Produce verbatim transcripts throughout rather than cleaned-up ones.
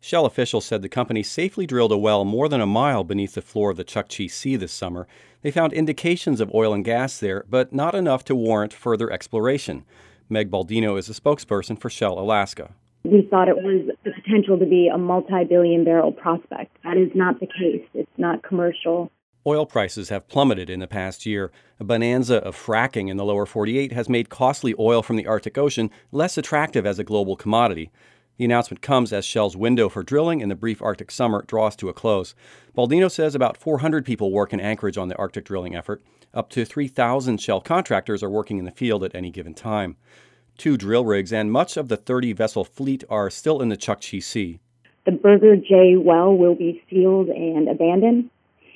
Shell officials said the company safely drilled a well more than a mile beneath the floor of the Chukchi Sea this summer. They found indications of oil and gas there, but not enough to warrant further exploration. Meg Baldino is a spokesperson for Shell Alaska. We thought it was the potential to be a multi-billion barrel prospect. That is not the case. It's not commercial. Oil prices have plummeted in the past year. A bonanza of fracking in the lower forty-eight has made costly oil from the Arctic Ocean less attractive as a global commodity. The announcement comes as Shell's window for drilling in the brief Arctic summer draws to a close. Baldino says about four hundred people work in Anchorage on the Arctic drilling effort. Up to three thousand Shell contractors are working in the field at any given time. Two drill rigs and much of the thirty-vessel fleet are still in the Chukchi Sea. The Burger J well will be sealed and abandoned,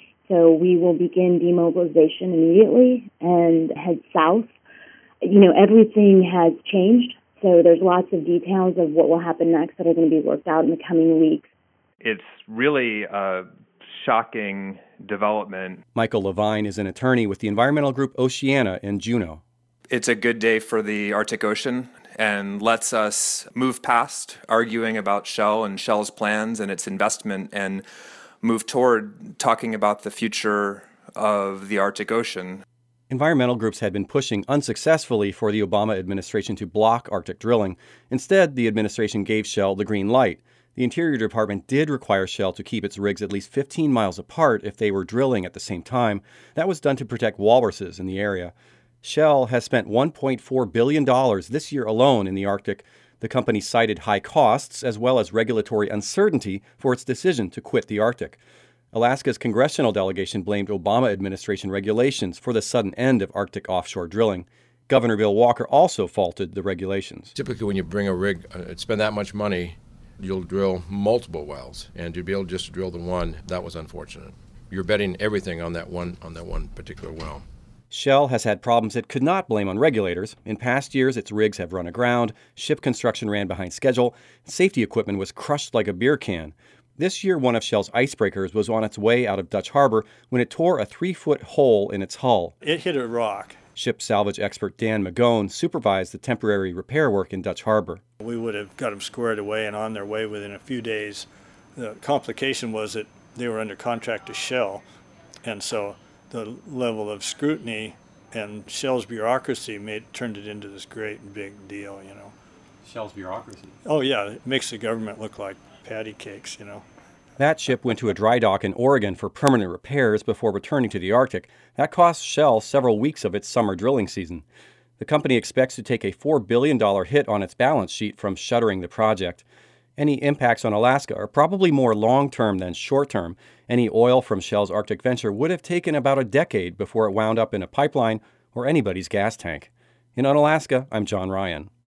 so we will begin demobilization immediately and head south. You know, everything has changed, so there's lots of details of what will happen next that are going to be worked out in the coming weeks. It's really a shocking development. Michael Levine is an attorney with the environmental group Oceana in Juneau. It's a good day for the Arctic Ocean and lets us move past arguing about Shell and Shell's plans and its investment and move toward talking about the future of the Arctic Ocean. Environmental groups had been pushing unsuccessfully for the Obama administration to block Arctic drilling. Instead, the administration gave Shell the green light. The Interior Department did require Shell to keep its rigs at least fifteen miles apart if they were drilling at the same time. That was done to protect walruses in the area. Shell has spent one point four billion dollars this year alone in the Arctic. The company cited high costs as well as regulatory uncertainty for its decision to quit the Arctic. Alaska's congressional delegation blamed Obama administration regulations for the sudden end of Arctic offshore drilling. Governor Bill Walker also faulted the regulations. Typically, when you bring a rig and spend that much money, you'll drill multiple wells, and to be able just to drill the one, that was unfortunate. You're betting everything on that one on that one particular well. Shell has had problems it could not blame on regulators. In past years, its rigs have run aground, ship construction ran behind schedule, safety equipment was crushed like a beer can. This year, one of Shell's icebreakers was on its way out of Dutch Harbor when it tore a three-foot hole in its hull. It hit a rock. Ship salvage expert Dan Magone supervised the temporary repair work in Dutch Harbor. We would have got them squared away and on their way within a few days. The complication was that they were under contract to Shell, and so the level of scrutiny and Shell's bureaucracy made turned it into this great big deal, you know. Shell's bureaucracy? Oh, yeah. It makes the government look like patty cakes, you know. That ship went to a dry dock in Oregon for permanent repairs before returning to the Arctic. That cost Shell several weeks of its summer drilling season. The company expects to take a four billion dollars hit on its balance sheet from shuttering the project. Any impacts on Alaska are probably more long-term than short-term. Any oil from Shell's Arctic venture would have taken about a decade before it wound up in a pipeline or anybody's gas tank. In Unalaska, I'm John Ryan.